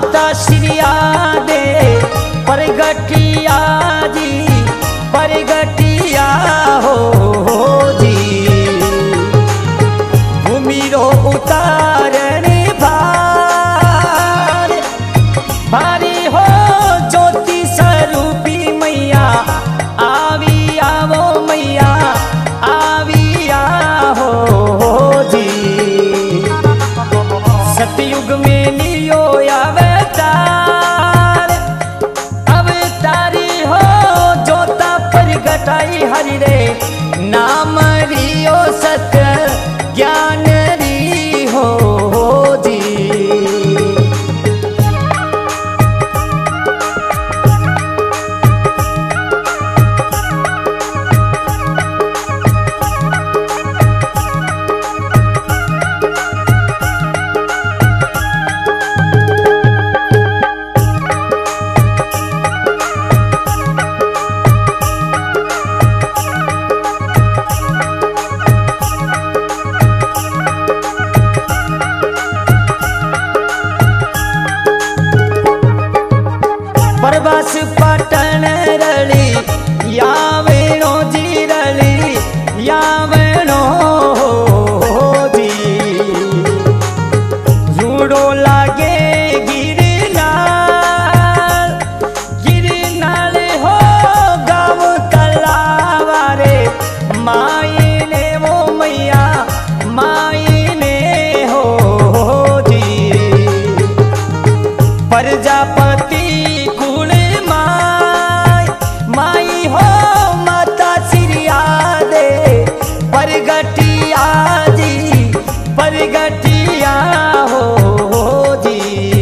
माता श्रिया दे परगटिया जी परगटिया हो जी भूमि रो उतारण भार भारी हो ज्योति स्वरूपी मैया आवी आवो मैया आवी हो जी सतयुग में लियो अवतार अवतारी हो जोता परगटाई हरि रे नाम रियो सत्य ज्ञान री हो जी परबास पटन रली यावेणो जी रली यावेणो जी रूड़ो लागे गिरनार गिरनार हो गाँव तलावारे माई ने वो मैया माई ने हो जी प्रजापति परगटिया जी परगटिया हो जी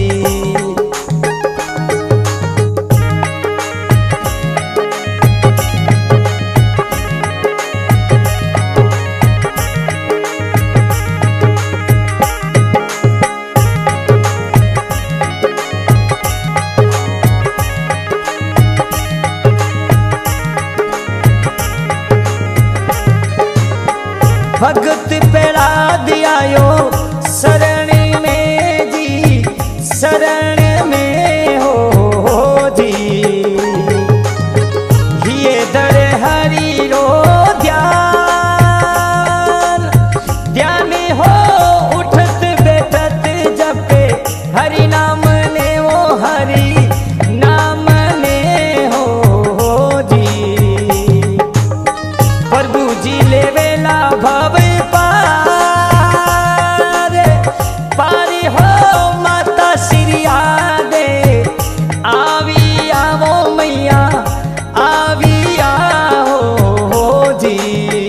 भगत पेड़ा दियायो शरण में जी शरण में हो जी ये दर हरि रो ध्यान ध्यान हो उठत बैठत जपे हरि नाम ने वो हरि नाम ने हो जी प्रभु जी ले वेला भव पारी हो माता श्रिया दे आवी आवो मैया आवी हो जी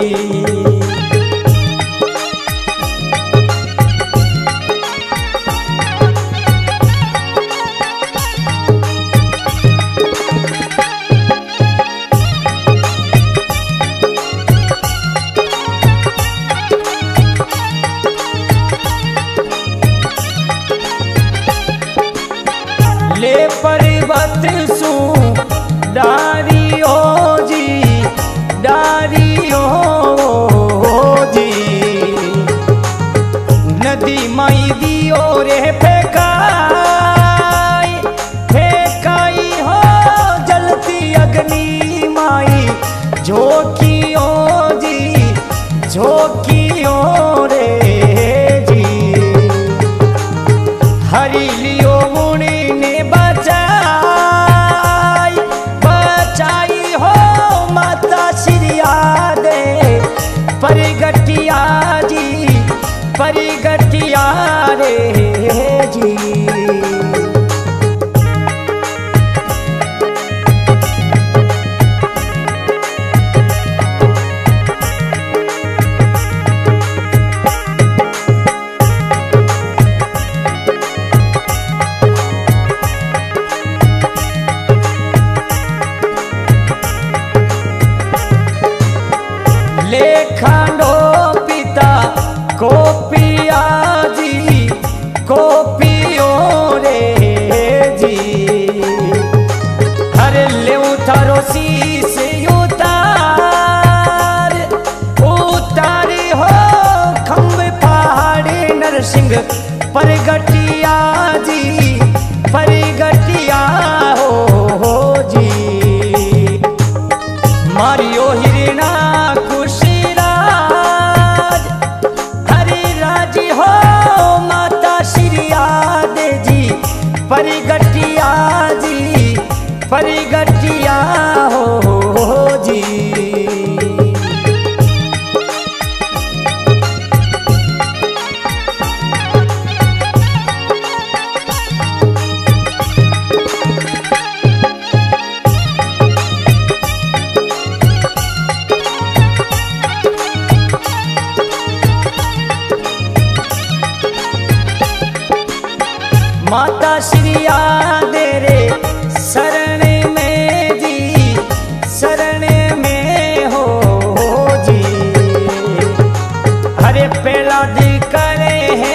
ले पर्वत सु डारियो जी डारियो जी नदी माई दियो रे फेकाई फेकाई हो जलती अग्नि माई झोंकियो जी झोंकियो रे जी हरि लियो मुनि ने बचाई बचाई हो माता श्रिया दे परगटिया जी परगटिया रे जी लेखांडो पिता को पिया जी को पियो रे जी हर ले उतारो शीश उतार उतारी हो खम्भ पहाड़ी नरसिंह परगटिया जी पर माता श्रिया दे रे शरण में जी, शरण में हो जी। हरे पहला दी करे है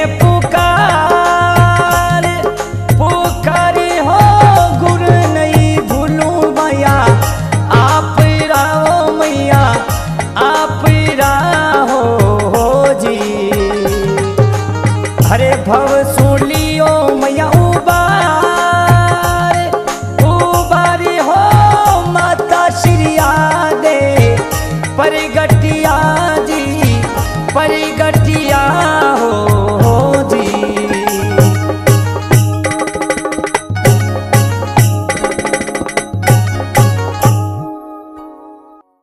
पुकार, पुकारी हो गुरु नहीं भूलू मैया, आप राहो मैया, आप राहो जी। हरे भव सूलियो मैया उबार, उबारी हो माता श्रिया दे परगटी